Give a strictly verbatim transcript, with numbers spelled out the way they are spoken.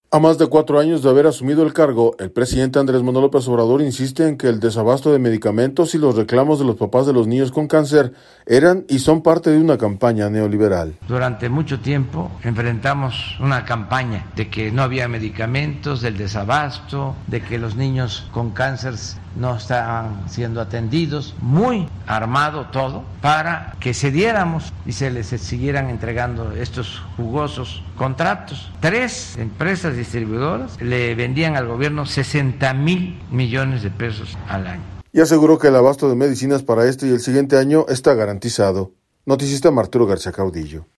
A más de cuatro años de haber asumido el cargo, el presidente Andrés Manuel López Obrador insiste en que el desabasto de medicamentos y los reclamos de los papás de los niños con cáncer eran y son parte de una campaña neoliberal. Durante mucho tiempo enfrentamos una campaña de que no había medicamentos, del desabasto, de que los niños con cáncer no estaban siendo atendidos, muy armado todo para que cediéramos y se les siguieran entregando estos jugosos contratos. Tres empresas distribuidoras le vendían al gobierno sesenta mil millones de pesos al año. Y aseguró que el abasto de medicinas para este y el siguiente año está garantizado. Noticista Arturo García Caudillo.